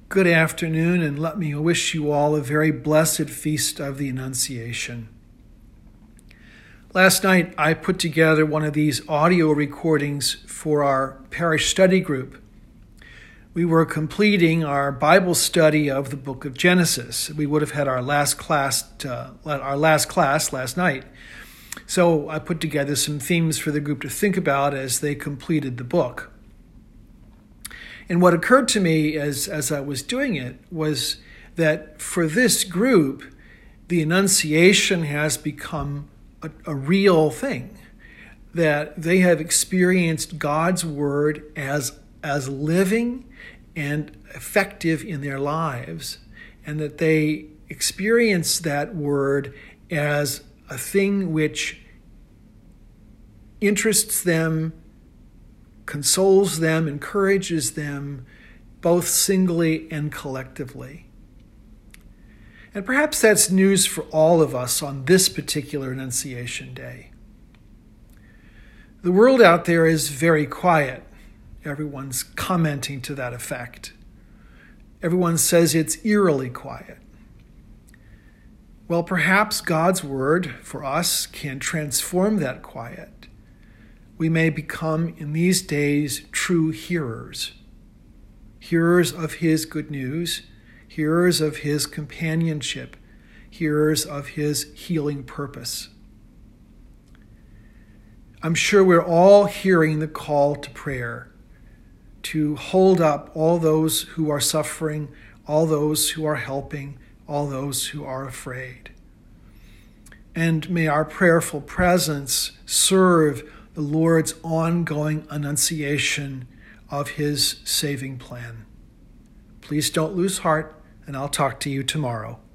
Good afternoon, and let me wish you all a very blessed feast of the Annunciation. Last night, I put together one of these audio recordings for our parish study group. We were completing our Bible study of the book of Genesis. We would have had our last class last night. So I put together some themes for the group to think about as they completed the book. And what occurred to me as I was doing it was that for this group, the Annunciation has become a real thing, that they have experienced God's Word as living and effective in their lives, and that they experience that Word as a thing which interests them, consoles them, encourages them, both singly and collectively. And perhaps that's news for all of us on this particular Annunciation Day. The world out there is very quiet. Everyone's commenting to that effect. Everyone says it's eerily quiet. Well, perhaps God's Word for us can transform that quiet. We may become, in these days, true hearers of His good news, hearers of His companionship, hearers of His healing purpose. I'm sure we're all hearing the call to prayer, to hold up all those who are suffering, all those who are helping, all those who are afraid. And may our prayerful presence serve the Lord's ongoing annunciation of His saving plan. Please don't lose heart, and I'll talk to you tomorrow.